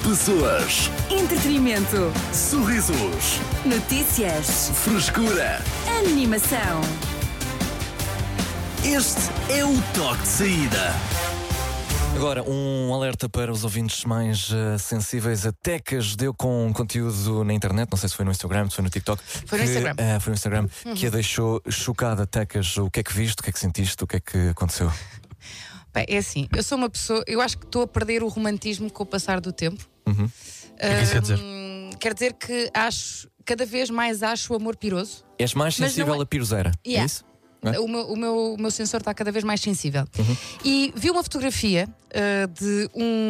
Pessoas, Entretenimento. sorrisos, Notícias. frescura. Animação. Este é o toque de saída. Agora, um alerta para os ouvintes mais sensíveis. A Tecas deu com conteúdo na internet, não sei se foi no Instagram, se foi no TikTok. Foi no Instagram. Foi no Instagram, que a deixou chocada. Tecas, o que é que viste, o que é que sentiste, o que é que aconteceu? Bem, é assim, eu sou uma pessoa, eu acho que estou a perder o romantismo com o passar do tempo. Uhum. O que é que isso quer dizer? Quer dizer que cada vez mais acho o amor piroso. És mais Mas sensível não é- a piroseira, é Yeah. isso? É? O meu sensor está cada vez mais sensível. E vi uma fotografia de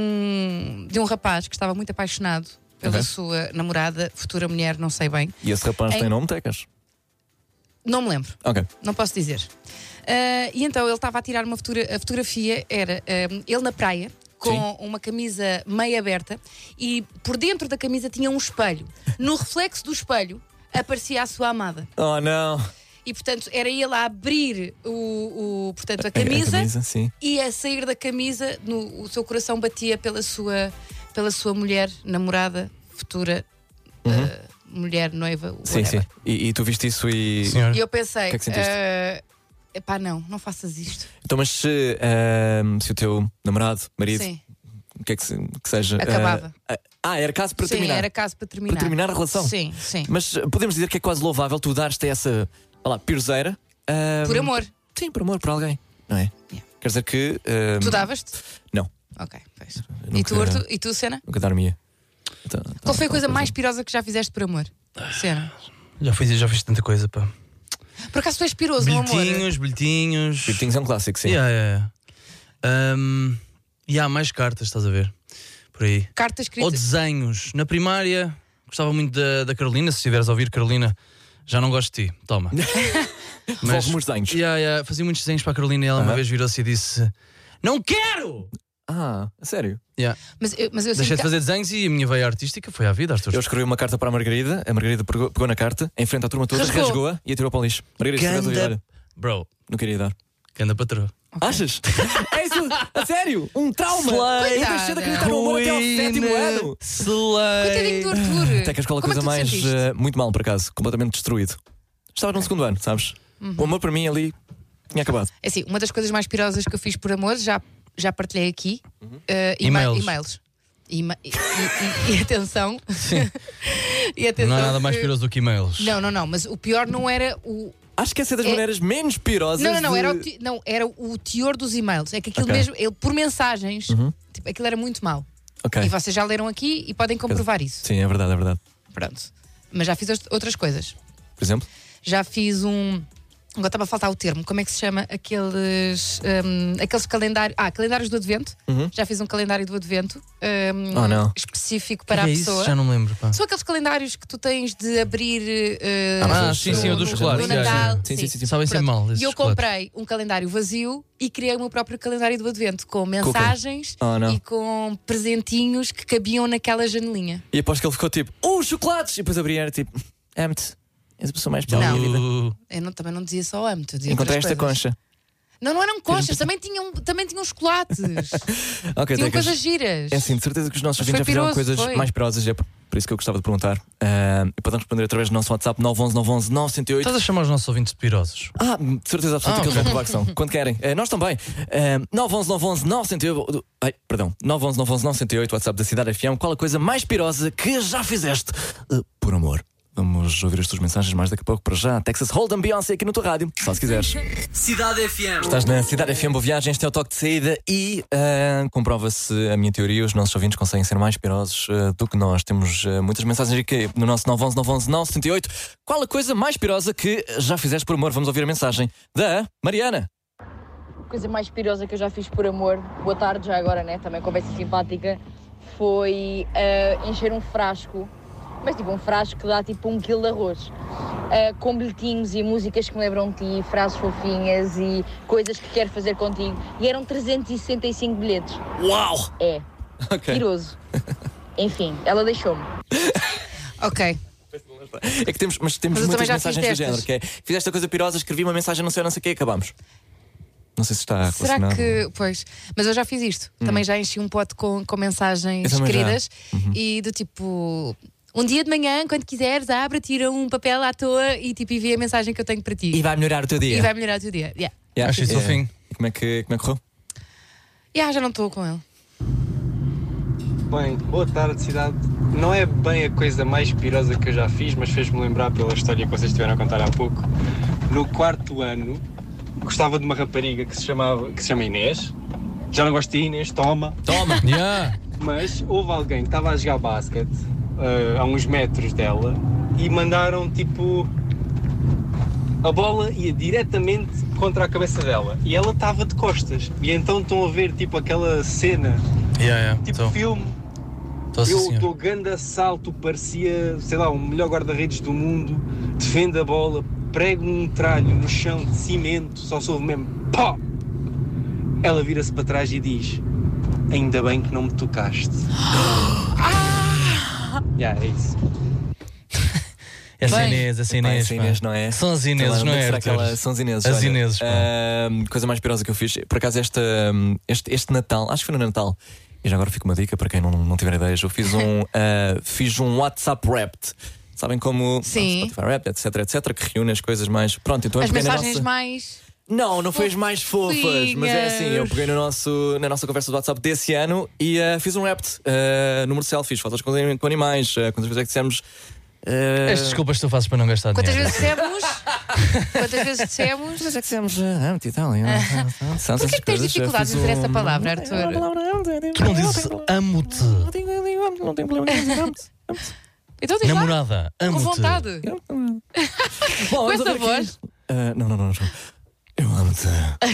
um rapaz que estava muito apaixonado pela Ok. sua namorada, futura mulher, não sei bem. E esse rapaz tem nome, Tecas? Não me lembro. Ok. Não posso dizer. E então ele estava a tirar a fotografia, era ele na praia, com Sim. uma camisa meio aberta, e por dentro da camisa tinha um espelho. No reflexo do espelho aparecia a sua amada. Oh, não. E portanto era ele a abrir portanto, a A camisa, sim. e a sair da camisa, o seu coração batia pela sua mulher, namorada, futura mulher, noiva, Sim, whatever. sim. E tu viste isso e. Senhor. E eu pensei, O que é que sentiste? epá, não faças isto. Então, mas se o teu namorado, marido, Sim, o que é que seja. Acabava. Era caso para sim, terminar. era caso para terminar. Para terminar a relação. Sim, sim. Mas podemos dizer que é quase louvável tu dar-te essa, piroseira. Por amor. Sim, por amor, por alguém, não é? Yeah. Quer dizer que. Tu davas-te? Não, Ok, pois. nunca- E tu, Sena? nunca dar-me-ia. Qual foi a coisa mais pirosa que já fizeste por amor? Sena? Já fiz tanta coisa, pá. Por acaso tu és piroso no amor? Bilhetinhos. Bilhetinhos é um clássico, sim. Yeah. E há mais cartas, estás a ver? Por aí. Cartas Ou escritas. desenhos. Na primária, gostava muito da Carolina. Se estiveres a ouvir, Carolina, já não gosto de ti. Toma. Devolve-me os desenhos. Fazia muitos desenhos para a Carolina e ela uma vez virou-se e disse: Não quero! A sério? Yeah. Mas eu Deixei sinto de que- fazer desenhos e a minha veia artística foi à vida, Arthur. Eu escrevi uma carta para a Margarida pegou na carta, em frente à turma toda, Rasgou. rasgou-a e atirou para o lixo. Margarida, se tivesse a ouvir, olha, Bro, não queria dar. ganda patroa. Achas? É isso? A sério? Um trauma? Slay. Eu deixei de acreditar no amor até ao 7º ano. Coitadinho do Arthur. Até que a escola Como é coisa que tu mais sentiste? muito mal, por acaso, completamente destruído. Estava no 2º ano, sabes? O amor para mim ali tinha acabado. É assim, uma das coisas mais pirosas que eu fiz por amor, já partilhei aqui. E-mails. E-mails. E atenção. E atenção. Não há nada mais que- piroso do que e-mails. Não, mas o pior não era o. Acho que essa é das maneiras menos pirosas. Não, de... era o teor dos e-mails. É que aquilo Ok. mesmo, ele, por mensagens, tipo, aquilo era muito mau. Ok. E vocês já leram aqui e podem comprovar isso. Sim, é verdade, é verdade. Pronto. Mas já fiz outras coisas. Por exemplo? Já fiz Agora estava a faltar o termo. Como é que se chama? Aqueles calendários. Calendários do Advento. Já fiz um calendário do Advento Oh, não. específico O que para é a isso? pessoa. Já não me lembro, pá. São aqueles calendários que tu tens de abrir sim, o dos chocolates. no Natal. Sim. Sabem sempre mal. esses E eu chocolates. comprei um calendário vazio e criei o meu próprio calendário do Advento com mensagens Oh, não. e com presentinhos que cabiam naquela janelinha. E aposto que ele ficou tipo, chocolates! E depois abria e era tipo, amo-te. És a pessoa mais especial da minha vida. Eu também não dizia só amo-te. eu dizia Encontrei outras esta coisas. concha. Não eram conchas, também tinham chocolates. Ok, Tinham Tecas. coisas giras. É assim, de certeza que os nossos Mas ouvintes já foi fizeram piroso, coisas foi. mais pirosas, é por isso que eu gostava de perguntar. E podem responder através do nosso WhatsApp 911 911 908. Estás a chamar os nossos ouvintes de pirosos? De certeza absoluta que eles vão provar que são. Quando querem. Nós também. 911 911 908. Perdão. 911 911 908, WhatsApp da Cidade FM. Qual a coisa mais pirosa que já fizeste por amor? Vamos ouvir as tuas mensagens mais daqui a pouco. Para já, Texas Hold'em, Beyoncé aqui no tua rádio. Só se quiseres. Cidade FM. Estás na Cidade FM, boa viagem, este é o toque de saída e comprova-se a minha teoria, os nossos ouvintes conseguem ser mais pirosos do que nós. Temos muitas mensagens aqui no nosso 911 911 978. Qual a coisa mais pirosa que já fizeste por amor? Vamos ouvir a mensagem da Mariana. A coisa mais pirosa que eu já fiz por amor, boa tarde já agora, né? Também conversa simpática, foi encher um frasco, mas tipo um frasco que dá tipo 1 quilo de arroz, com bilhetinhos e músicas que me lembram de ti, frases fofinhas e coisas que quero fazer contigo. E eram 365 bilhetes. Uau! É, Ok. piroso. Enfim, ela deixou-me. Ok. É que temos, temos Mas eu também muitas já fiz mensagens do género, destas. que é fizeste a coisa pirosa, escrevi uma mensagem, não sei o que, acabamos. Ok. Não, mas temos muitas mensagens do género, que é fizeste a coisa pirosa, escrevi uma mensagem, não sei o que, acabamos. Não sei se está Será relacionado. que. Pois. Mas eu já fiz isto. Também já enchi um pote com mensagens Eu também já. queridas e do tipo. Um dia de manhã, quando quiseres, abre, tira um papel à toa e tipo envia a mensagem que eu tenho para ti. E vai melhorar o teu dia. E vai melhorar o teu dia. Yeah. Yeah. Acho isso fofinho. E como é que correu? Já não estou com ele. Bem, boa tarde, cidade. Não é bem a coisa mais pirosa que eu já fiz, mas fez-me lembrar pela história que vocês estiveram a contar há pouco. No 4º ano, gostava de uma rapariga que se chama Inês. Já não gosto de Inês, toma. Yeah. Mas houve alguém que estava a jogar basquete a uns metros dela e mandaram tipo. A bola ia diretamente contra a cabeça dela e ela estava de costas. E então estão a ver tipo aquela cena, tipo Então, filme. assim, Eu senhor. dou grande salto, parecia, sei lá, o melhor guarda-redes do mundo, defendo a bola, prego um tralho no chão de cimento, só soube mesmo pá! Ela vira-se para trás e diz: ainda bem que não me tocaste. É isso. Essa Bem. Inês, essa Pá, Inês. essa pá. Inês, não é? São as Inês, Sei lá, não onde é? será que Arthur? ela- São as Ineses. As olha. Ineses, pá. Coisa mais pirosa que eu fiz. Por acaso, este Natal, acho que foi no Natal, e já agora fica uma dica para quem não tiver ideias. Eu fiz um WhatsApp Wrapped. Sabem como Sim. Spotify Wrapped, etc, que reúne as coisas mais. Pronto, então eu As peguei na mensagens nossa... mais. Não foi as mais fofas, mas é assim, eu peguei na nossa conversa do WhatsApp desse ano e fiz um Wrapped, número de selfies, fotos com animais, quantas vezes é que dissemos. As desculpas que tu fazes para não gastar Quantas dinheiro. vezes dissemos? Quantas vezes dissemos? Quantas vezes é que dissemos âmbito e tal? Porquê que tens dificuldades em dizer essa palavra, Arthur? Tu não dizes amo-te. Não tenho problema em dizer âmbito. Então diz lá, Namorada, com amo-te. vontade. Bom, Com essa voz. Não. Eu amo-te.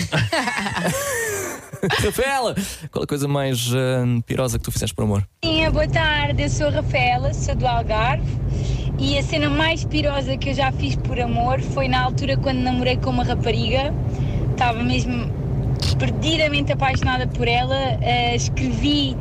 Rafaela, qual a coisa mais pirosa que tu fizeste por amor? Boa tarde, eu sou a Rafaela, sou do Algarve e a cena mais pirosa que eu já fiz por amor foi na altura quando namorei com uma rapariga. Estava mesmo perdidamente apaixonada por ela. Escrevi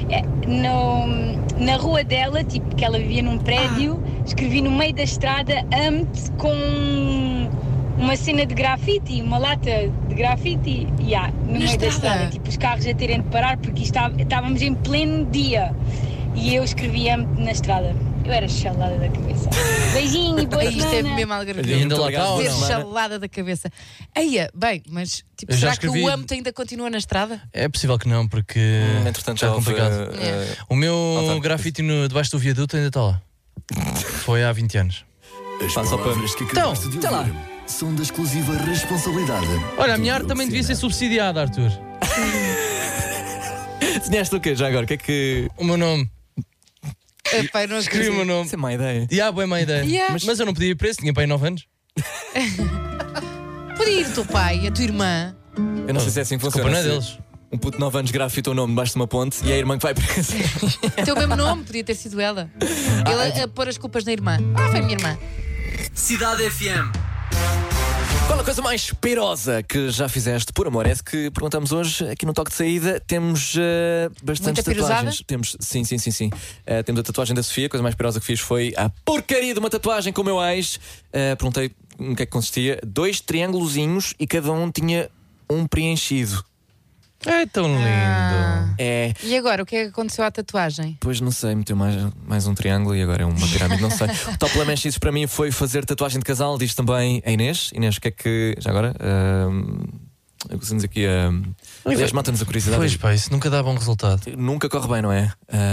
na rua dela, tipo que ela vivia num prédio, escrevi no meio da estrada amo-te com uma cena de grafite, uma lata de grafite, no meio da estrada, tipo os carros a terem de parar porque estávamos em pleno dia e eu escrevi amo-te na estrada. Eu era chalada da cabeça. Beijinho e boa Aí isto é semana. mesmo algarvio. E ainda lá Muito está ou Dizer não? não? chalada da cabeça. Eia, bem, mas tipo, Eu já será que escrevi- o âmbito ainda continua na estrada? É possível que não, porque Entretanto, já é complicado. O meu grafite debaixo do viaduto ainda está lá. Foi há 20 anos. As Pá, só para- palavras que Então, acabaste de tá lá. ouvir são da exclusiva responsabilidade. Olha, a minha do arte também devia ser oceano. subsidiada, Arthur. Desenhaste o quê já agora? O que é que. O meu nome. Epá, não Escrevi o meu nome. Isso é má ideia. Boa má ideia. Yeah. Mas eu não podia ir preso, tinha para aí 9 anos. Podia ir o teu pai, a tua irmã. Eu não sei se é assim que Desculpa, funciona. não é se deles. Um puto de 9 anos grafita o nome debaixo de uma ponte e é a irmã que vai presa. O teu mesmo nome podia ter sido ela. Ele a pôr as culpas na irmã. Foi a minha irmã. Cidade FM. Qual a coisa mais pirosa que já fizeste por amor? É esse que perguntamos hoje aqui no Toque de Saída. Temos bastantes Muita pirosada? tatuagens. Temos, sim. Temos a tatuagem da Sofia. A coisa mais pirosa que fiz foi a porcaria de uma tatuagem com o meu ex. Perguntei no que é que consistia. 2 triângulozinhos e cada um tinha um preenchido. É tão lindo. É. E agora, o que é que aconteceu à tatuagem? Pois não sei, meteu mais um triângulo e agora é uma pirâmide, não sei. O top lamenchices para mim foi fazer tatuagem de casal, diz também a Inês. Inês, o que é que. Já agora? Gostamos aqui a. Aliás, mata-nos a curiosidade. Pois pá, isso nunca dá bom resultado. Nunca corre bem, não é?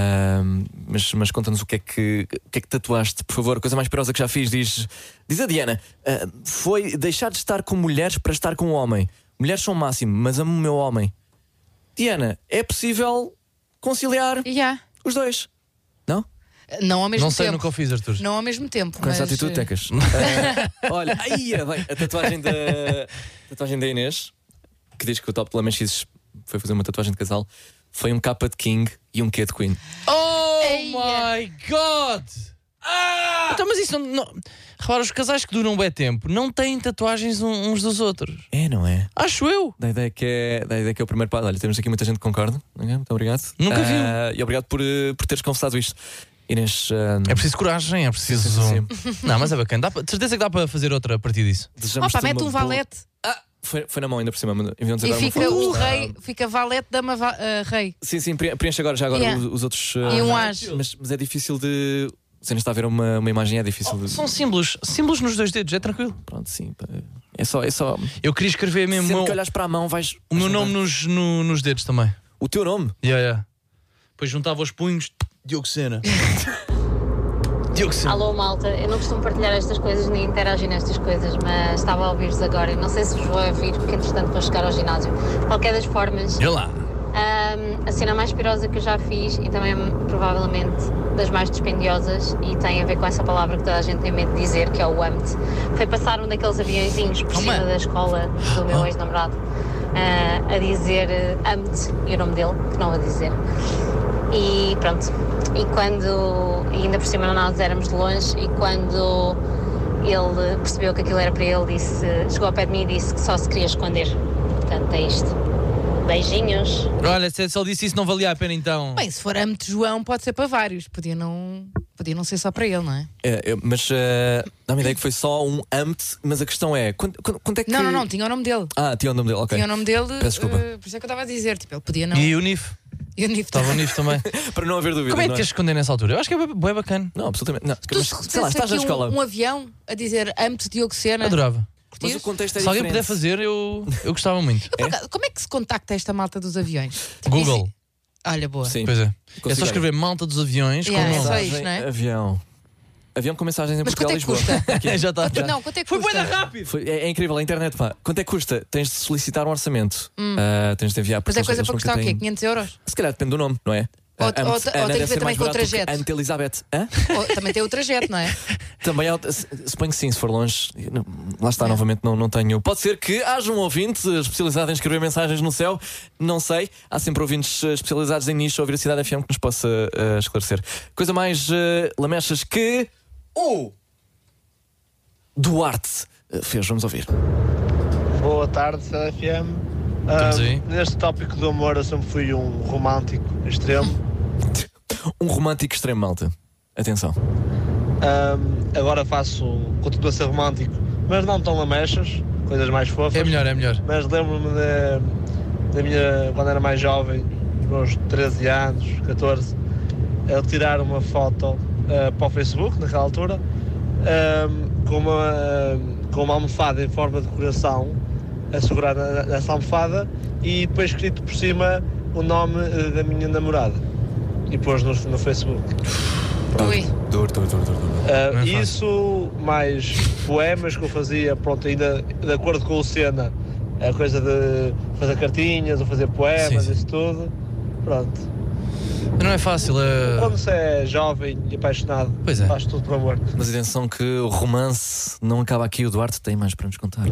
Mas conta-nos o que é que tatuaste, por favor. A coisa mais pirosa que já fiz, diz a Diana, foi deixar de estar com mulheres para estar com um homem. Mulheres são o máximo, mas amo o meu homem. Diana, é possível conciliar os dois? Não? Não ao mesmo Não tempo. sei, nunca o fiz, Arthur. Não ao mesmo tempo. Com essa mas, atitude, Tecas. Olha, aí bem, a tatuagem da Inês, que diz que o top de Lamenchices foi fazer uma tatuagem de casal, foi um capa de King e um Q de Queen. Oh Eia. my God! Então, mas isso não. Repara, os casais que duram bem tempo não têm tatuagens uns dos outros. É, não é? Acho eu. Da ideia que é o primeiro passo. Olha, temos aqui muita gente que concorda. Ok, muito obrigado. Nunca viu. E obrigado por teres confessado isto. Inês, É preciso coragem, é preciso. Sim. Não, mas é bacana. De certeza que dá para fazer outra a partir disso. desejamos Opa, uma mete um boa- valete. Foi na mão ainda por cima. Enviam-nos E agora uma fica foto. o rei, fica valete, dama, rei. Sim, preenche agora Yeah. os outros. E um as. Mas é difícil de. Se ainda está a ver uma imagem, é difícil de. São símbolos nos 2 dedos, é tranquilo. Pronto, sim. É só. Eu queria escrever mesmo Sempre que olhas para a mão, vais. o meu nome nos dedos também. O teu nome? Yeah. Depois juntava os punhos. Diogo Sena. Diogo Sena. Alô, malta. Eu não costumo partilhar estas coisas nem interagir nestas coisas, mas estava a ouvir-vos agora e não sei se vos vou ouvir, porque entretanto vou chegar ao ginásio. De qualquer das formas, Olha lá. a cena mais pirosa que eu já fiz e também provavelmente das mais dispendiosas e tem a ver com essa palavra que toda a gente tem medo de dizer, que é o AMT, foi passar um daqueles aviõezinhos por cima da escola do meu ex-namorado a dizer AMT e o nome dele, que não a dizer. E pronto, e ainda por cima nós éramos de longe e quando ele percebeu que aquilo era para ele, chegou ao pé de mim e disse que só se queria esconder. Portanto, é isto. Beijinhos. Olha, se ele disse isso, não valia a pena então. Bem, se for âmbito João, pode ser para vários. Podia não ser só para ele, não é? Mas dá-me a ideia que foi só um AMT, mas a questão é: quando é que. Não, tinha o nome dele. Tinha o nome dele, ok. Tinha o nome dele, Peço desculpa. por isso é que eu estava a dizer. Tipo, ele podia não. E o NIF? E o NIF Estava o NIF também. Para não haver dúvida. Como é que não queres esconder nessa altura? Eu acho que é bem bacana. Não, absolutamente. Não. Tu Mas, se sei lá, recebesse estás na aqui escola. um avião a dizer âmbito Diogo Sena. Adorava. Mas o contexto é Se alguém diferente. puder fazer, eu gostava muito. Como é que se contacta esta malta dos aviões? Tipo, Google. Olha, boa. Sim. Pois é. É Consigo só escrever malta dos aviões com Yeah, nome. é só isto, não é? Avião com mensagens em Mas Portugal e quanto é que Lisboa. custa? Já está. Não, quanto é que Foi custa? bué da rápido. É incrível a internet, pá. Quanto é que custa? Tens de solicitar um orçamento. Tens de enviar. Mas é coisa eles para nunca custar o quê? têm- 500 euros? Se calhar depende do nome, não é? Ou tem que ver também com o trajeto. Ante Elizabeth. Ou também tem o trajeto, não é? Também suponho que sim, se for longe. Lá está, novamente não tenho. Pode ser que haja um ouvinte especializado em escrever mensagens no céu. Não sei. Há sempre ouvintes especializados em nicho ouvir a Cidade FM que nos possa esclarecer. Coisa mais lamechas que o Duarte fez. Vamos ouvir. Boa tarde, Cidade FM. Estamos aí. Neste tópico do amor, eu sempre fui um romântico extremo. Um romântico extremo, malta. Atenção. Agora continuo a ser romântico, mas não tão lamechas, coisas mais fofas. É melhor. Mas lembro-me da minha, quando era mais jovem, uns 13 anos, 14, eu tirar uma foto para o Facebook, naquela altura, com uma almofada em forma de coração a segurar nessa almofada e depois escrito por cima o nome da minha namorada e pôs no Facebook. Ui. Duro. Isso, mais poemas que eu fazia, pronto, ainda de acordo com o Sena, a coisa de fazer cartinhas ou fazer poemas, Sim. isso tudo, pronto. Não é fácil. Quando você é jovem e apaixonado, Pois é. faz tudo por amor. Mas atenção que o romance não acaba aqui. O Duarte tem mais para nos contar.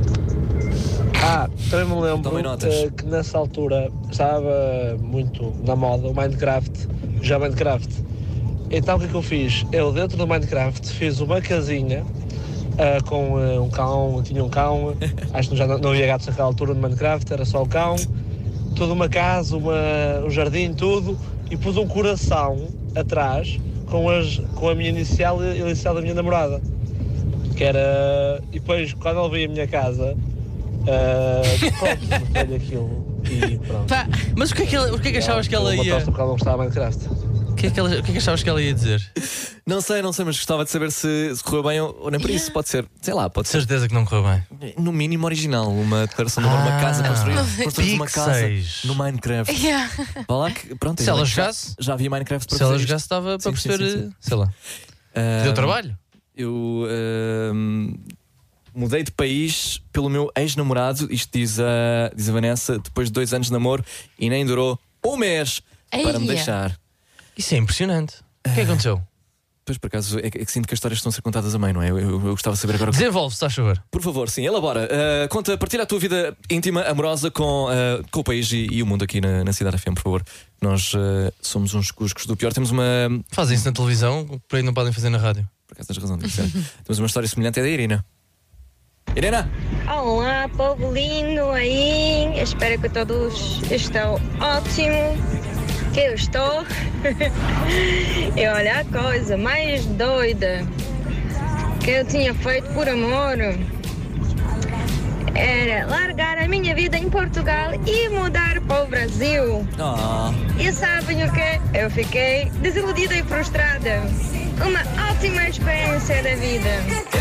Também me lembro Tomem notas. que nessa altura estava muito na moda o Minecraft, já Minecraft. Então o que é que eu fiz? Eu dentro do Minecraft fiz uma casinha com um cão, tinha um cão, acho que já não havia gatos naquela altura no Minecraft, era só o cão, toda uma casa, um jardim, tudo, e pus um coração atrás com a minha inicial e a inicial da minha namorada. Que era. E depois, quando ela veio à minha casa, pronto, mostrei-lhe aquilo e pronto. Mas o que é que achavas que ela ia. Porque ela não gostava de Minecraft. O que é que achavas que ela ia dizer? Não sei, mas gostava de saber se correu bem ou nem por isso. Pode ser, sei lá, pode ser. Certeza que não correu bem. No mínimo original, uma declaração de amor, uma casa construir uma casa Pixels. no Minecraft. Yeah. Vá lá que, pronto, Se ela já- jogasse- já havia Minecraft para Se ela fazer isto. jogasse, estava para Sim, perceber, sim. sei lá. Deu trabalho? Eu mudei de país pelo meu ex-namorado. Isto diz a Vanessa, depois de 2 anos de namoro, e nem durou um mês para me Eia. deixar. Isso é impressionante. O que é que aconteceu? Pois, por acaso, é que sinto que as histórias estão a ser contadas a meio, não é? Eu gostava de saber agora. Desenvolve-se, estás a chover. Por favor, sim, elabora. Partilha a tua vida íntima, amorosa com o país e o mundo aqui na Cidade FM, por favor. Nós somos uns cuscos do pior. Temos uma. Fazem isso na televisão, por aí não podem fazer na rádio. Por acaso tens razão, temos uma história semelhante, é da Irina. Irina! Olá, povo lindo aí. Espero que todos estão ótimos. Que eu estou. E olha, a coisa mais doida que eu tinha feito por amor era largar a minha vida em Portugal e mudar para o Brasil. E sabem o que? Eu fiquei desiludida e frustrada. Uma ótima experiência da vida.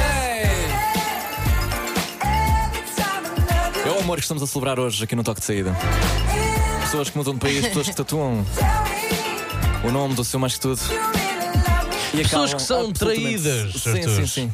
É o amor que estamos a celebrar hoje aqui no Toque de Saída. Pessoas que mudam de país, pessoas que tatuam o nome do seu mais que tudo. E pessoas que são traídas. Sim.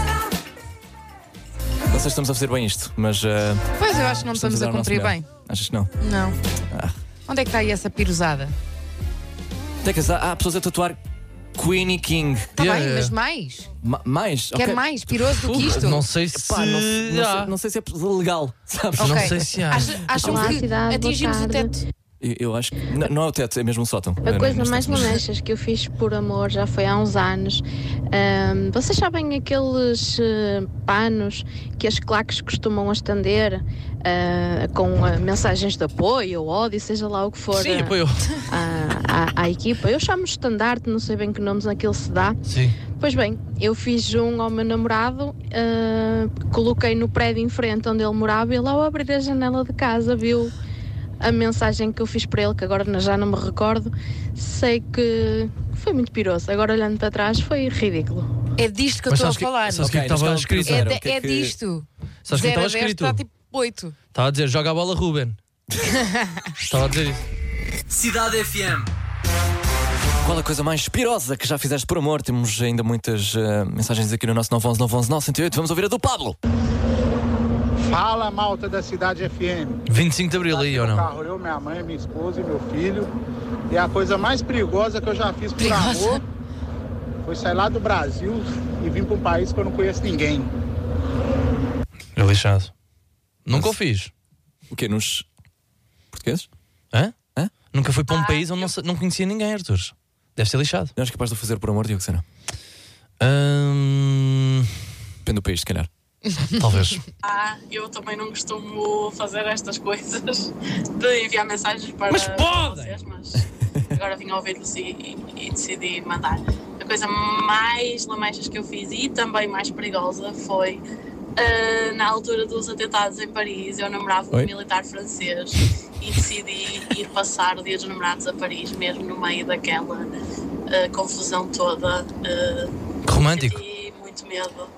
Não sei se estamos a fazer bem isto, mas. Pois eu acho que não estamos a cumprir bem. Achas que não? Não. Onde é que está aí essa pirosada? Há pessoas a tatuar Queenie King. Está bem, mas mais? Mais? Quer mais piroso do que isto? Não sei se não sei se é legal, sabes? Não sei se há. Acham que atingimos o teto? Eu acho que não é o teto, é mesmo um sótão. A coisa mais lamechas que eu fiz por amor já foi há uns anos. Vocês sabem aqueles panos que as claques costumam estender com mensagens de apoio ou ódio, seja lá o que for. Sim, apoio. À equipa. Eu chamo estandarte, não sei bem que nomes naquilo se dá. Sim. Pois bem, eu fiz um ao meu namorado, coloquei no prédio em frente onde ele morava e ele, ao abrir a janela de casa, viu a mensagem que eu fiz para ele, que agora já não me recordo. Sei que foi muito piroso. Agora, olhando para trás, foi ridículo. É disto que eu estou a falar. Sabes o que estava escrito? É disto. Sabes o que estava escrito? Está tipo 8. Estava a dizer, joga a bola, Ruben. Estava a dizer isso. Cidade FM. Qual a coisa mais pirosa que já fizeste por amor? Temos ainda muitas mensagens aqui no nosso 911-911-908. Vamos ouvir a do Pablo. Fala, malta da Cidade FM. 25 de Abril aí, ou não? Carro, eu, minha mãe, minha esposa e meu filho. E a coisa mais perigosa que eu já fiz por amor foi sair lá do Brasil e vir para um país que eu não conheço ninguém. É lixado. Nunca o fiz. O quê? Nos portugueses? Hã? Nunca fui para um país onde não conhecia ninguém, Arthur. Deve ser lixado. Não és capaz de o fazer por amor, Diogo, será? Depende do país, se calhar. Talvez. Eu também não costumo fazer estas coisas de enviar mensagens para vocês, mas agora vim ouvi-los e decidi mandar. A coisa mais lamechas que eu fiz e também mais perigosa foi na altura dos atentados em Paris. Eu namorava um militar francês e decidi ir passar o Dia dos Namorados a Paris, mesmo no meio daquela confusão toda. Romântico. Senti muito medo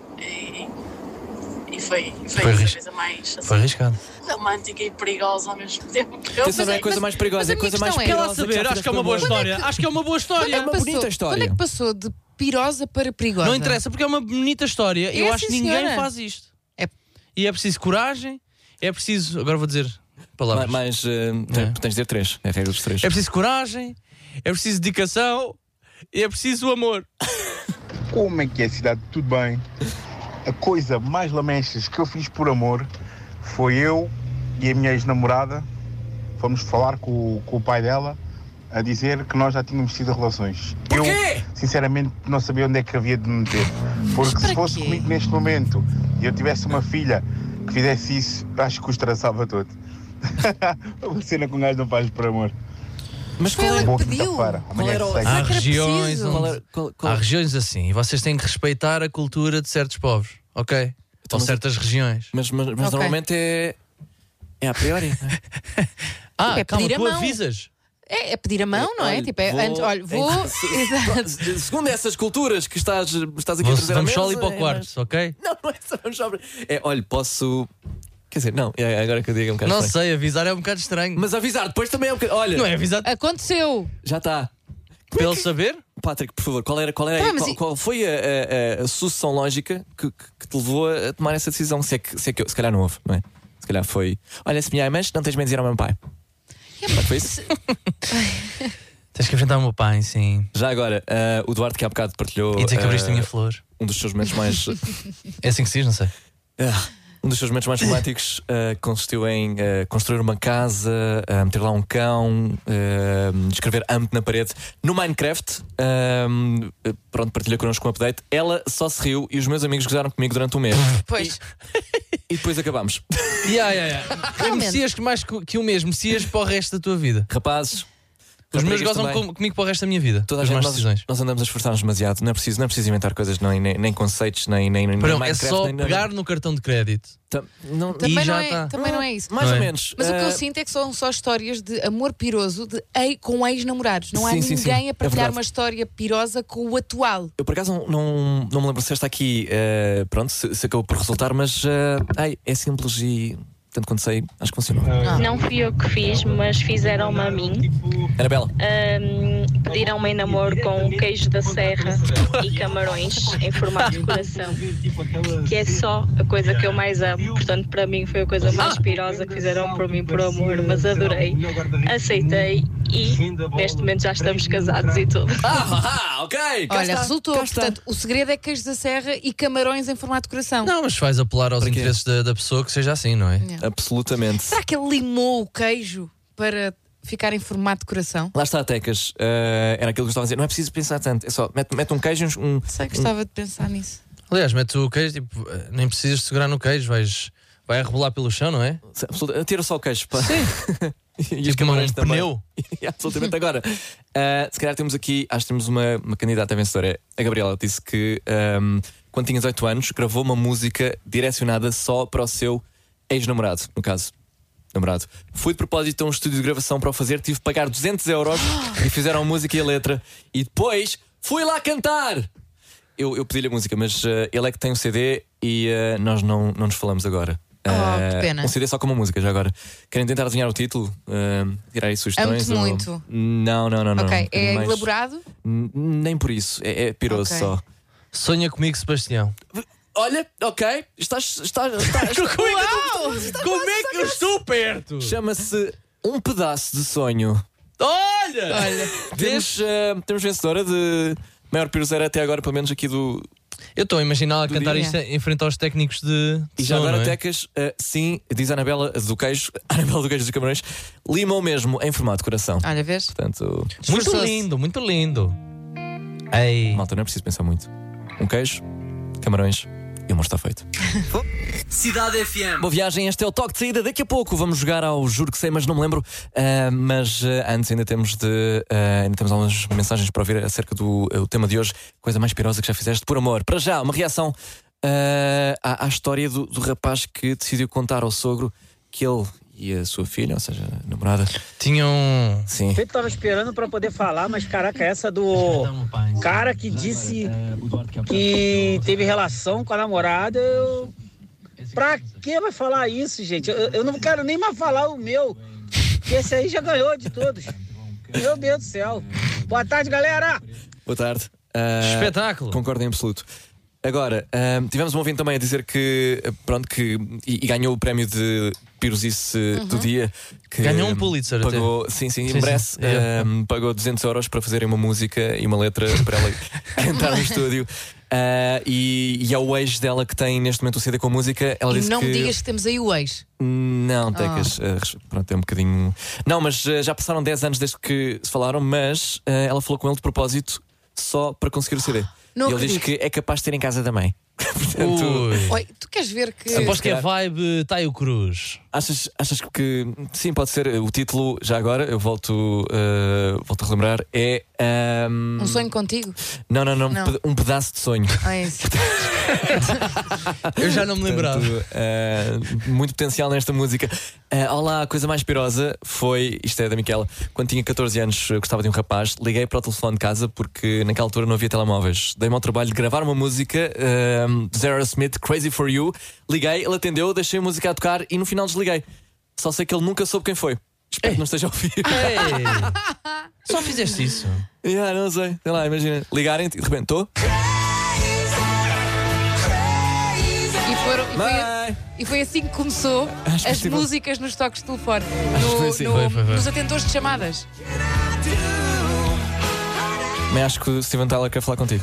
e foi a coisa mais foi arriscado. Romântica e perigosa ao mesmo tempo. Essa não é a coisa mais perigosa, é a coisa mais perigosa. Acho que é uma boa história. Acho que é uma boa história. É uma bonita história. Quando é que passou de pirosa para perigosa? Não interessa, porque é uma bonita história. Eu acho que ninguém faz isto. E é preciso coragem, é preciso. Agora vou dizer palavras. Mas tens de dizer 3. É a regra dos 3. É preciso coragem, é preciso dedicação e é preciso amor. Como é que é, cidade? Tudo bem? A coisa mais lamechas que eu fiz por amor foi eu e a minha ex-namorada. Fomos falar com o pai dela a dizer que nós já tínhamos tido relações. Porquê? Eu, sinceramente, não sabia onde é que havia de me meter. Porque se fosse comigo neste momento e eu tivesse uma filha que fizesse isso, acho que o estressava todo. Uma cena com um gajo não faz por amor. Mas qual ela que pediu? Há regiões assim, e vocês têm que respeitar a cultura de certos povos, ok? Ou certas regiões. Mas normalmente é a priori. Calma, tu avisas. É pedir a mão, não é? Tipo, vou. Exato. Segundo essas culturas que estás aqui a trazer à vamos mesa, só ali para o quarto, ok? Não é só vamos só. Olha, posso. Quer dizer, não, agora que eu digo é um bocado não estranho. sei, avisar é um bocado estranho. Mas avisar depois também é um bocado. Olha, não é avisar. Aconteceu. Já está. Para ele saber? Patrick, por favor, qual foi a sucessão lógica que te levou a tomar essa decisão? Se calhar não houve, não é? Se calhar foi. Olha, se me amas, não tens medo de dizer ao meu pai. Foi isso? Tens que enfrentar o meu pai, sim. Já agora, o Duarte que há bocado partilhou. E dizer que abriste a minha flor. Um dos seus momentos mais. É assim que se diz, não sei. Um dos seus momentos mais românticos consistiu em construir uma casa, meter lá um cão, escrever amo-te na parede no Minecraft. Pronto, partilhou connosco um update. Ela só se riu e os meus amigos gozaram comigo durante um mês. Pois. E depois acabámos. Merecias mais que um mês, merecias para o resto da tua vida. Rapazes, Os meus gozam comigo para o resto da minha vida. Toda a gente, nós andamos a esforçar-nos demasiado. Não é preciso inventar coisas, nem conceitos, nem é só pegar no cartão de crédito. Também não é isso. Mais ou menos. Mas o que eu sinto é que são só histórias de amor piroso com ex-namorados. Não há ninguém a partilhar uma história pirosa com o atual. Eu por acaso não me lembro se esta aqui pronto, se acabou por resultar, mas é simples e tanto quanto sei, acho que funcionou. Não fui eu que fiz, mas fizeram-me a mim. Anabela. Pediram-me em namoro com queijo da serra e camarões em formato de coração, que é só a coisa que eu mais amo. Portanto, para mim foi a coisa mais pirosa que fizeram por mim por amor, mas adorei, aceitei e neste momento já estamos casados e tudo. Ok. Olha, resultou. Portanto, o segredo é queijo da serra e camarões em formato de coração. Não, mas faz apelar aos interesses da pessoa que seja assim, não é? Absolutamente. Será que ele limou o queijo para ficar em formato de coração? Lá está, Tecas. Era aquilo que eu estava a dizer. Não é preciso pensar tanto. É só, mete um queijo. Sei que gostava de pensar nisso. Aliás, mete o queijo, nem precisas de segurar no queijo, vai a rebolar pelo chão, não é? Tira só o queijo. Sim. E os camarões também. Pneu. Absolutamente. Agora, se calhar temos aqui, acho que temos uma candidata vencedora. A Gabriela disse que quando tinha 18 anos gravou uma música direcionada só para o seu ex-namorado, no caso. Namorado. Fui de propósito a um estúdio de gravação para o fazer, tive de pagar 200 euros e fizeram a música e a letra. E depois fui lá cantar. Eu pedi-lhe a música, mas ele é que tem um CD e nós não nos falamos agora. Que pena. Um CD só com uma música, já agora. Querem tentar adivinhar o título? Tirar aí sugestões? Amo-te muito. Não. Ok, é mais elaborado? Nem por isso, é piroso só. Sonha comigo, Sebastião. Olha, ok, estás Como é que eu estou perto? Chama-se Um Pedaço de Sonho. Olha. Temos vencedora de maior piroseira até agora, pelo menos aqui do... Eu estou a imaginá-la a cantar isto em frente aos técnicos de E já som, agora, não é? Tecas, sim, diz a Anabela do queijo, Anabela do queijo dos camarões, limam mesmo em formato de coração. Olha, vês? Portanto, muito lindo. Ei. Malta, não é preciso pensar muito. Um queijo, camarões e o amor está feito. Cidade FM. Boa viagem, este é o toque de saída. Daqui a pouco vamos jogar ao Juro que Sei, mas não me lembro. Mas antes ainda temos algumas mensagens para ouvir acerca do tema de hoje. Coisa mais pirosa que já fizeste por amor. Para já, uma reação à história do rapaz que decidiu contar ao sogro que ele e a sua filha, ou seja, a namorada, tinham... Sim. Eu tava esperando para poder falar, mas caraca, essa do cara que disse que teve relação com a namorada, pra que vai falar isso, gente? Eu não quero nem mais falar o meu, que esse aí já ganhou de todos. Meu Deus do céu. Boa tarde, galera. Boa tarde. Espetáculo. Concordo em absoluto. Agora, tivemos um ouvinte também a dizer que ganhou o prémio de pirosice do dia. Que ganhou um Pulitzer pagou, até. Sim, merece. Pagou 200 euros para fazerem uma música e uma letra para ela cantar no estúdio. E é o ex dela que tem neste momento o CD com a música. Ela disse não que... me digas que temos aí o ex. Não, Tecas. Pronto, é um bocadinho. Não, mas já passaram 10 anos desde que se falaram, mas ela falou com ele de propósito só para conseguir o CD. E ele diz que é capaz de ter em casa também. Portanto, Oi, tu queres ver que... Aposto que é vibe Taio Cruz. Achas que sim, pode ser. O título, já agora, eu volto a relembrar, é Um Sonho Contigo? Não. Um Pedaço de Sonho. É isso. Eu já não me lembrava. Muito potencial nesta música. Olá, a coisa mais pirosa foi, isto é da Miquela, quando tinha 14 anos eu gostava de um rapaz, liguei para o telefone de casa porque naquela altura não havia telemóveis. Dei-me ao trabalho de gravar uma música de Zara Smith, Crazy For You. Liguei, ele atendeu, deixei a música a tocar e no final desliguei. Só sei que ele nunca soube quem foi. Espero que não esteja a ouvir. Só fizeste isso? Não sei, lá, imagina, ligarem-te e de repente estou. E foi assim que começou as músicas nos toques de telefone, nos atendores de chamadas. Mas acho que o Steven Tyler quer falar contigo.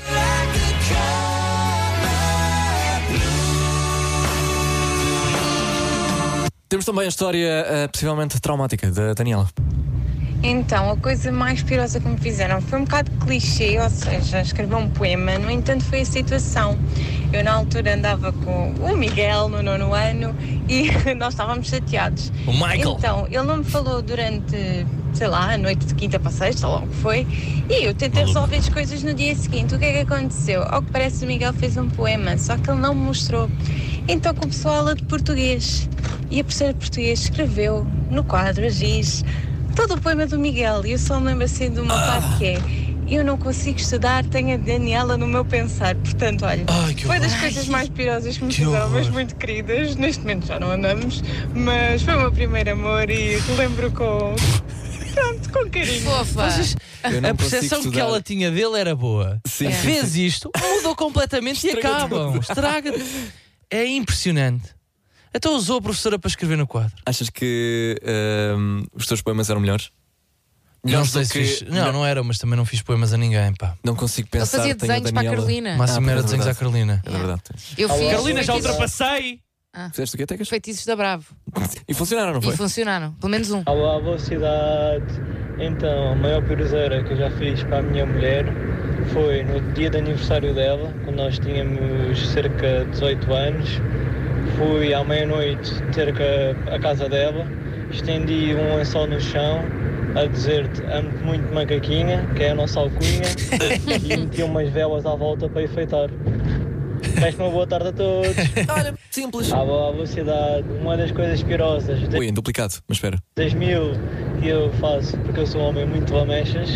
Temos também a história possivelmente traumática da Daniela. Então, a coisa mais pirosa que me fizeram foi um bocado clichê, ou seja, escrever um poema, no entanto foi a situação. Eu na altura andava com o Miguel no 9º ano e nós estávamos chateados. O Michael! Então, ele não me falou durante sei lá, a noite de quinta para sexta, logo foi. E eu tentei resolver as coisas no dia seguinte. O que é que aconteceu? Ao que parece, o Miguel fez um poema, só que ele não me mostrou. Então começou a aula de português. E a professora de português escreveu no quadro, giz, todo o poema do Miguel. E eu só me lembro assim de uma parte que é: eu não consigo estudar, tenho a Daniela no meu pensar. Portanto, olha, foi das coisas mais pirosas que me fizeram, mas muito queridas. Neste momento já não andamos, mas foi o meu primeiro amor e lembro com carinho. Fofa. A percepção que ela tinha dele era boa. Sim. Fez isto, mudou completamente e acabam. Estraga. É impressionante. Então usou a professora para escrever no quadro. Achas que os teus poemas eram melhores? Não sei se fiz. Não era, mas também não fiz poemas a ninguém, pá. Não consigo pensar. Ele fazia desenhos para a Carolina. Máximo era desenhos à Carolina. É verdade. Eu fiz Carolina, já ultrapassei! Fizeste o quê, Tecas? Feitiços da Bravo. E funcionaram, não foi? E funcionaram, pelo menos um. Olá, boa cidade. Então, a maior piruzeira que eu já fiz para a minha mulher foi no dia de aniversário dela, quando nós tínhamos cerca de 18 anos. Fui à meia-noite ter a casa dela, estendi um lençol no chão a dizer-te amo-te muito macaquinha, que é a nossa alcunha, e meti umas velas à volta para enfeitar. Resta uma boa tarde a todos. Olha, simples. À boa velocidade, uma das coisas pirosas. Ui, em duplicado, mas espera. 10.000 que eu faço, porque eu sou um homem muito lamechas,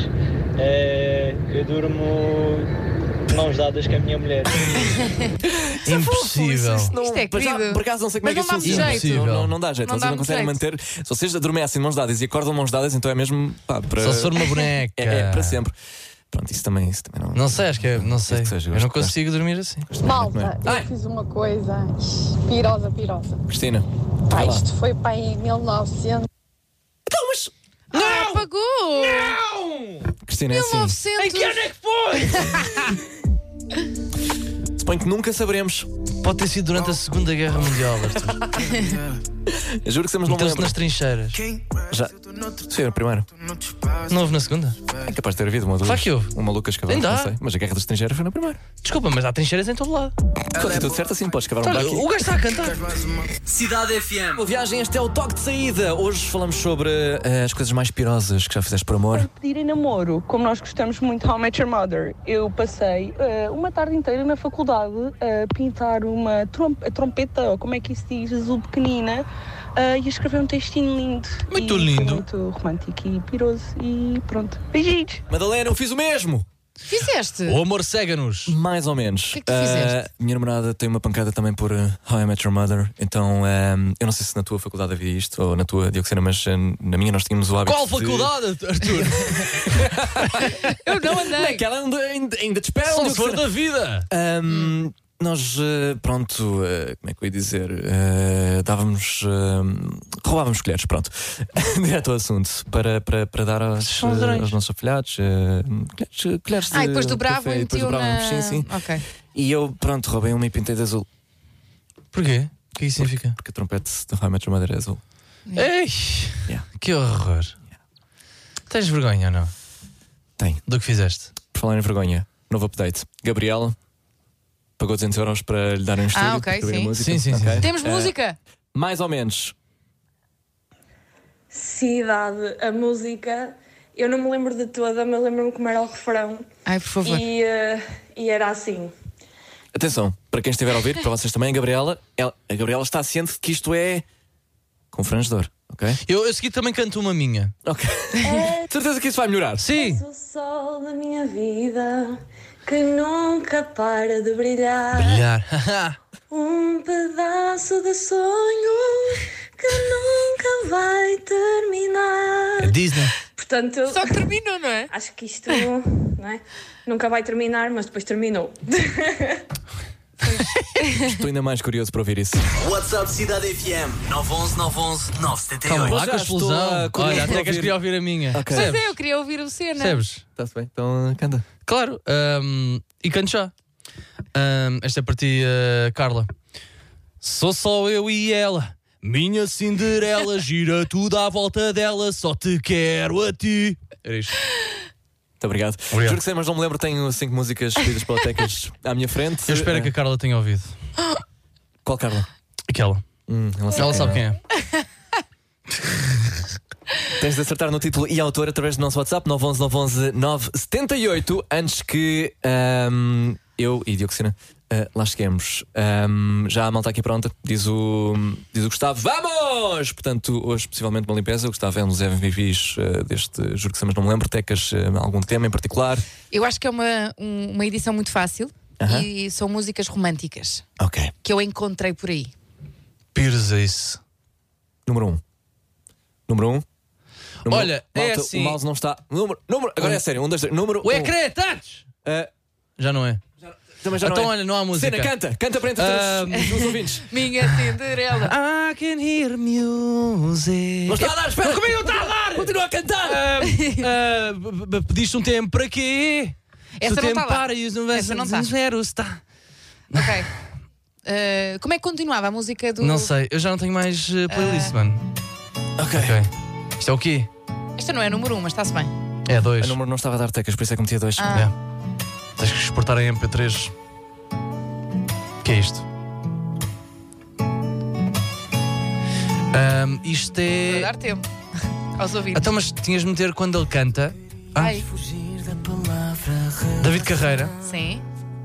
eu durmo mãos dadas com a minha mulher. Impossível. Isto é querido. Por acaso não sei como é que isso funciona. Não dá jeito. Vocês não conseguem manter. Se vocês adormecem mãos dadas e acordam mãos dadas, então é mesmo para. Só se for uma boneca. É para sempre. Pronto, isso também não. Não sei, acho que é. Não sei. Eu não consigo dormir assim. Malta, eu fiz uma coisa pirosa. Cristina. Isto foi para aí em 1900. Então, mas. Não! Apagou! Não! Cristina, é assim. 1900. Em que ano é que foi? Suponho que nunca saberemos. Pode ter sido durante a Segunda Guerra Mundial, Arthur. Eu juro que estamos Meteu-se nas trincheiras. Já. Sim, a primeira. Não houve na segunda? É capaz de ter havido uma ou duas. Claro que houve. Uma Lucas Cavalos, não sei. Mas a Guerra das Trincheiras foi na primeira. Desculpa, mas há trincheiras em todo lado. Quando tudo certo assim, podes cavar um Olha, buraco. o gajo está a cantar. Cidade FM. Boa viagem, este é o toque de saída. Hoje falamos sobre as coisas mais pirosas que já fizeste por amor. Pedir em namoro, como nós gostamos muito de How I Met Your Mother, eu passei uma tarde inteira na faculdade a pintar uma trompeta, ou como é que isso diz, azul pequenina, e a escrever um textinho lindo. Muito lindo. Muito romântico e piroso. E pronto. Beijinhos. Madalena, eu fiz o mesmo. Fizeste? O amor cega-nos. Mais ou menos. O que é que tu fizeste? Minha namorada tem uma pancada também por How I Met Your Mother. Então, eu não sei se na tua faculdade havia isto, ou na tua, Dioxena, mas na minha nós tínhamos o hábito. Qual faculdade, Arthur? Eu não andei. Naquela ainda te espero. Só se for da vida. Nós, pronto, como é que eu ia dizer? Roubávamos colheres, pronto. Direto ao assunto, para dar aos nossos afilhados. Colheres de depois dobrava café, e metiam na... Sim. Ok. E eu, pronto, roubei uma e pintei de azul. Porquê? O que isso significa? Porque a trompete de How I Met Your Mother é azul. Ei! Que horror. Tens vergonha ou não? Tenho. Do que fizeste? Por falar em vergonha, novo update. Gabriela pagou 200 euros para lhe dar um estúdio. Ok, para sim. música. Sim. Temos música? Mais ou menos. Cidade, a música, eu não me lembro de toda, mas lembro-me como era o refrão. Ai, por favor. E era assim. Atenção, para quem estiver a ouvir, para vocês também, a Gabriela está ciente de que isto é confrangedor, ok? Eu a seguir também canto uma minha. Ok. Certeza que isso vai melhorar. Sim. És o sol da minha vida que nunca para de brilhar. Um pedaço de sonho que nunca vai terminar. É Disney. Portanto, só que terminou, não é? Acho que isto não é? Nunca vai terminar, mas depois terminou. Estou ainda mais curioso para ouvir isso. WhatsApp Cidade FM 911 911 978. Calma lá com a explosão. Olha, até que queria ouvir a minha. Okay. Mas eu queria ouvir o Cena. Percebes? Está-se bem, então canta. Claro. E canto já. Esta é para ti, Carla. Sou só eu e ela, minha Cinderela, gira tudo à volta dela, só te quero a ti. Era isto. Muito obrigado. Juro que sei, mas não me lembro. Tenho 5 músicas escolhidas pela Tecas à minha frente. Eu espero que a Carla tenha ouvido. Qual Carla? Aquela. Ela sabe quem é. Tens de acertar no título e autor através do nosso WhatsApp 911 911 978. Antes que eu e Dioxina lá cheguemos. Já a malta aqui pronta, diz o Gustavo. Vamos! Portanto, hoje possivelmente uma limpeza. O Gustavo é um dos MVPs deste Juro que Sei, mas não me lembro. Tecas, algum tema em particular? Eu acho que é uma edição muito fácil. E são músicas românticas. Ok. Que eu encontrei por aí. Pires é isso. Número 1. Olha, malta, é assim. O mouse não está. Número. Agora é sério. 1, 2, 3. Número. O ecrã é touch! Já não é. Também já então, não é. olha, não há música. Cena, canta para entre os ouvintes. Minha Cinderela. I can hear music. Não está a dar, espera. Comigo não está a dar! Continua a cantar. Pediste um tempo para quê? Essa não está lá. Essa não está. Está. Ok. Como é que continuava a música do... Não sei, eu já não tenho mais playlist, mano. Ok. Isto é o quê? Esta não é número 1, mas está-se bem. É 2. O número não estava a dar tecas, por isso é que metia 2. Tens que exportar em MP3. O que é isto? Isto é... Vou dar tempo aos ouvintes. Então, mas tinhas de meter quando ele canta. Ai. David Carreira. Sim.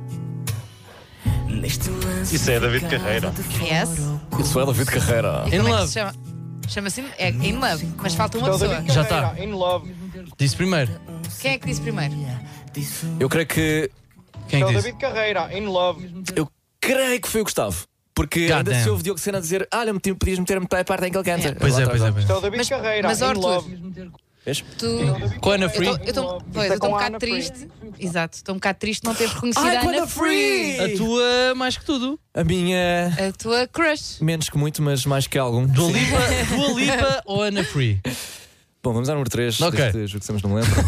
Isso é David Carreira. Yes. Isso é David Carreira. In Love. Chama-se In Love, mas falta uma pessoa. Já está. In Love. Disse primeiro. Quem é que disse primeiro? Eu creio que... Quem é o disse? David Carreira, In Love. Eu creio que foi o Gustavo. Porque God ainda damn. se ouve Dioxina a dizer: olha, podias meter-me a parte em que ele canta. Pois é, pois é. Isto é o David Carreira, Mas In Arthur, Love. Com a Ana Free? eu estou um bocado triste. Exato, estou um bocado triste de não ter reconhecido a com Ana Free. A tua mais que tudo. A minha. A tua crush. Menos que muito, mas mais que algum. Dua Lipa ou Ana Free? Bom, vamos ao número 3. Ok. Deste jogo que estamos, não me lembro.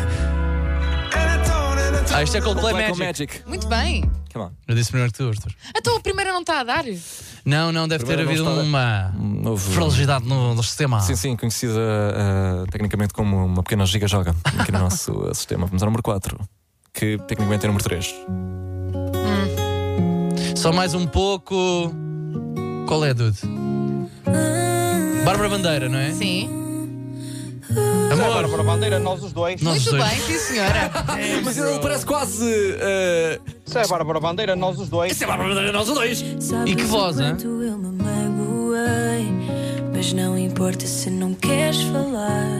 Isto é Coldplay Coldplay Magic. Muito bem. Come on. Eu disse primeiro que tu, Arthur. Então a primeira não está a dar. Não, deve ter Primeiro havido não está uma Houve- fragilidade no sistema. Sim, conhecida tecnicamente como uma pequena giga-joga aqui no nosso sistema. Vamos ao número 4, que tecnicamente é o número 3. Só mais um pouco. Qual é, dude? Bárbara Bandeira, não é? Sim. Amor. Bárbara Bandeira, nós os dois. Nós Muito os dois. bem, sim senhora. Mas ele parece quase. Isso é Bárbara Bandeira, nós os dois. Isso é Bárbara Bandeira, nós os dois. E que voz, hein? Eu me magoei, mas não importa se não queres falar.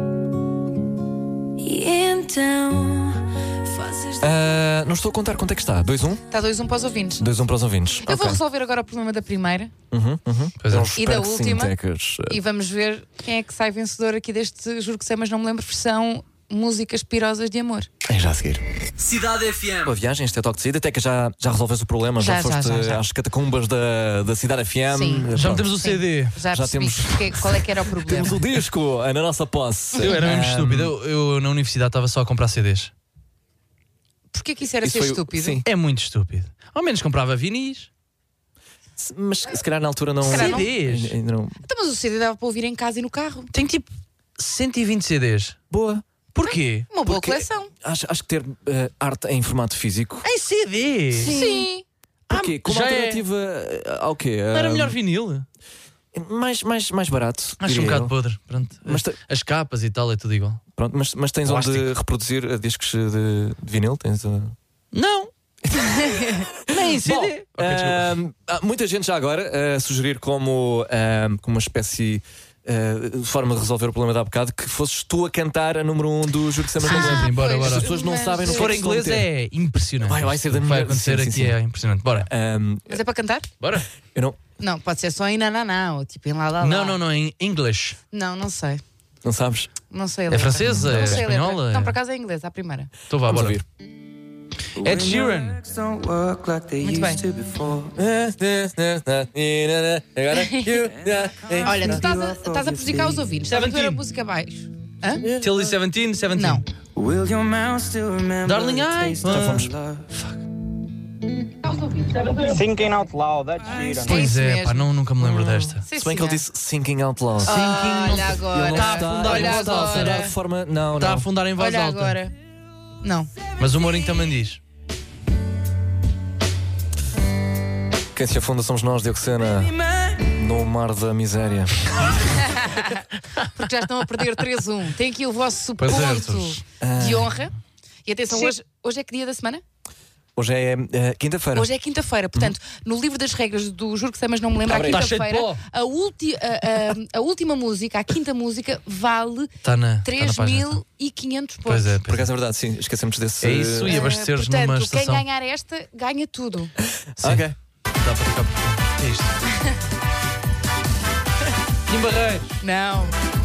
E então fazes. Não estou a contar quanto é que está. 2-1? Está 2-1 para os ouvintes. 2-1 para os ouvintes. Eu vou resolver agora o problema da primeira Pois é. Eu e espero da que sim, última. Tecas. E vamos ver quem é que sai vencedor aqui deste Juro que Sei, mas não me lembro, versão músicas pirosas de amor. É já a seguir. Cidade FM. Boa viagem, este é toque de saída. Até que já resolveste o problema. Já foste às catacumbas da Cidade FM. Sim. Já Pronto. metemos o CD. Já percebi temos- qual é que era o problema. Temos o disco na nossa posse. Eu era mesmo estúpido. Eu na universidade estava só a comprar CDs. Porquê que isso era Isso ser foi o- estúpido? sim. É muito estúpido. Ao menos comprava vinis. Mas se calhar na altura não. Se calhar não. CDs. Ainda não. Então, mas o CD dava para ouvir em casa e no carro. Tem tipo 120 CDs. Boa. Porquê? Uma boa Porque- coleção. Acho que ter arte em formato físico. Em CD? Sim. Porquê? Como já é. alternativa ao quê? Não era melhor vinil? Mais barato. Acho diria um bocado eu. podre. Pronto. Mas As capas e tal é tudo igual. Pronto, mas tens Plástico. onde reproduzir discos de vinil? Tens. Não. Nem em CD. Bom, Ok, desculpa. há muita gente já agora a sugerir como uma espécie de forma de resolver o problema de há bocado que fosses tu a cantar a número 1 do Juro que Sei, mas não me lembro. Sim, bora, pois. bora. As pessoas não sabem no Se que for é em que vão inglês meter. é impressionante. Vai ser da O que vai melhor- acontecer sim, aqui sim. é impressionante. Bora. Mas é para cantar? Bora. Eu não. Não, pode ser só em nananá ou tipo em lá lá lá. Não, em English. Não sei. Não sabes? Não sei a É letra. francesa? Não É sei a letra. espanhola? Não, por acaso é inglês, à primeira. Então vá, Vamos bora. ouvir. Ed Sheeran. Muito bem. Agora. Olha, tu estás a prejudicar os ouvintes. Estava a ver a 17. música abaixo. Hã? Till 17. Não. Darling I. Já fomos. Thinking Out Loud, that's Sheeran. Pois isso é, mesmo. pá, nunca me lembro desta. Sim, Se bem que ele senhor. disse Thinking Out Loud. Olha agora. Ele não Está a está afundar em Olha voz alta. agora. de forma. Não, Está a não. afundar em voz Olha alta. agora. Não. Mas o Mourinho também diz. Quem se afunda somos nós, Dioxena. No mar da miséria. Porque já estão a perder 3-1. Tem aqui o vosso Pois é, ponto Arthur. de honra. E atenção, hoje é que dia da semana? Hoje é quinta-feira. Hoje é quinta-feira, portanto, no livro das regras do Juro que Sei, mas não me lembro, à Tá cheio de quinta-feira, pó. a última música, a quinta música, vale Tá na 3.500 pontos. Pois é, Por acaso é verdade, sim. Esquecemos desse. É isso, e abastecer-nos numa Portanto, quem estação. ganhar esta, ganha tudo. Sim. Ok. Dá para ficar. É isto. Kim Barreiros. Não.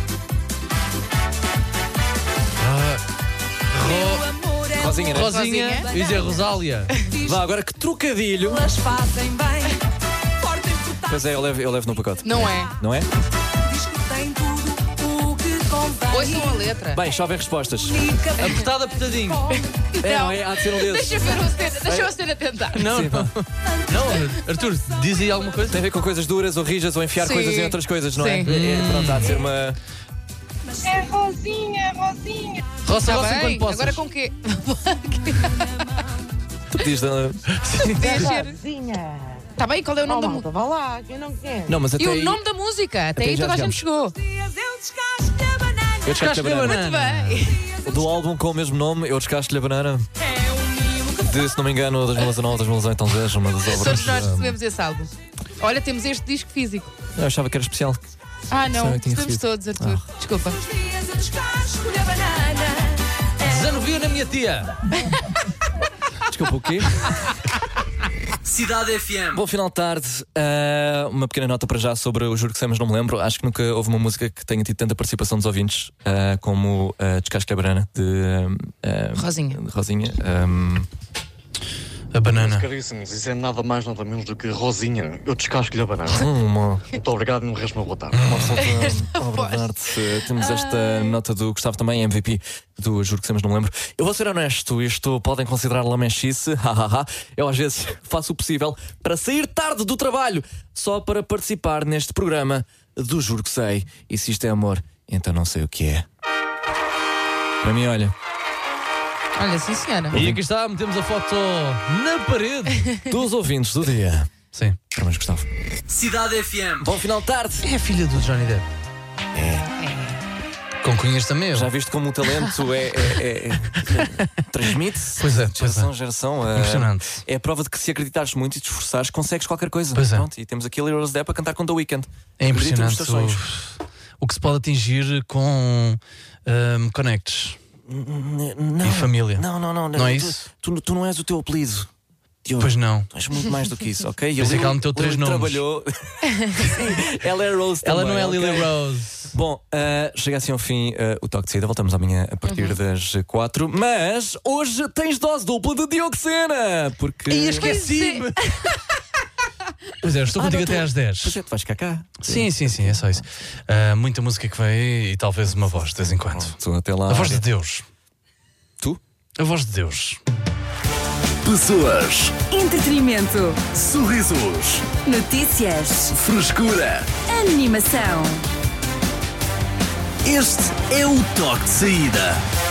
Rosinha, né? Rosinha. Eu ia dizer Rosália. Vá, agora que trocadilho. Elas fazem bem. Forte em Pois é, eu levo no pacote. Não é. Não é? diz que tem tudo o que convém. Ouçam a letra. Bem, chovem respostas. Apertado, apertadinho. Não é? Há de ser um desses. Deixa eu ser a tentar. Não, Sim, não. Não, Arthur, diz aí alguma coisa? Tem a ver com coisas duras ou rijas ou enfiar Sim. coisas em outras coisas, não é? Sim. Pronto, há de ser uma. É Rosinha, Rosinha. Roça, Tá roça bem? enquanto possas. Agora com o quê? Diz, Rosinha. Está bem? Qual é o nome da música? Vá lá, quem não quer. Não, mas até E aí... o nome da música? Até Até aí já toda a gente chegou. Eu descasco-lhe a banana. Muito bem. Do álbum com o mesmo nome, Eu Descasco-lhe a Banana. De, se não me engano, 2019, 2018, talvez, uma das obras. Todos nós recebemos esse álbum. Olha, temos este disco físico. Eu achava que era especial. Ah, não. Só eu tinha Recebemos recebido. todos, Arthur. Desculpa. Desanovia na minha tia. Desculpa, o quê? Cidade FM. Bom final de tarde. Uma pequena nota para já sobre o Juro que Sei, mas não me lembro. Acho que nunca houve uma música que tenha tido tanta participação dos ouvintes como Descasca a Banana de Rosinha. Rosinha. A banana. Caríssimos, isso é nada mais nada menos do que Rosinha. Eu descasco-lhe a banana. Muito obrigado e um resto de uma boa tarde. Obrigado. Temos esta nota do Gustavo também, MVP do Juro que Sei, mas não me lembro. Eu vou ser honesto, isto podem considerar lamechice. Eu às vezes faço o possível para sair tarde do trabalho só para participar neste programa do Juro que Sei. E se isto é amor, então não sei o que é. Para mim, olha. Olha, sim, senhora. E aqui está, metemos a foto na parede dos ouvintes do dia. Sim. Parabéns, Gustavo. Cidade FM. Bom final de tarde. É a filha do Johnny Depp. Com cunhas também. Já viste como o talento transmite-se Pois é, de geração a geração. Impressionante. É a prova de que se acreditares muito e te esforçares, consegues qualquer coisa. Pois é. Pronto, e temos aqui a Lil Rose Depp a cantar com The Weeknd. É impressionante Acredito o que se pode atingir com connects não, e família. Não. Não é isso? Tu não és o teu apelido. Diogo. Pois não. Tu és muito mais do que isso, ok? Pensei que ela meteu 3 nomes. Trabalhou. Ela é Rose também. Ela não é okay? Lily Rose. Bom, chega assim ao fim o toque de saída. Voltamos amanhã a partir das 4. Mas hoje tens dose dupla de Dioxena. Porque. E esqueci-me. Pois é, estou contigo até às 10. Pois é, tu vais ficar cá. Sim, é só isso. Muita música que vem e talvez uma voz de vez em quando. Até lá. A voz de Deus. Tu? A voz de Deus. Pessoas, entretenimento, sorrisos, notícias, frescura, animação. Este é o toque de saída.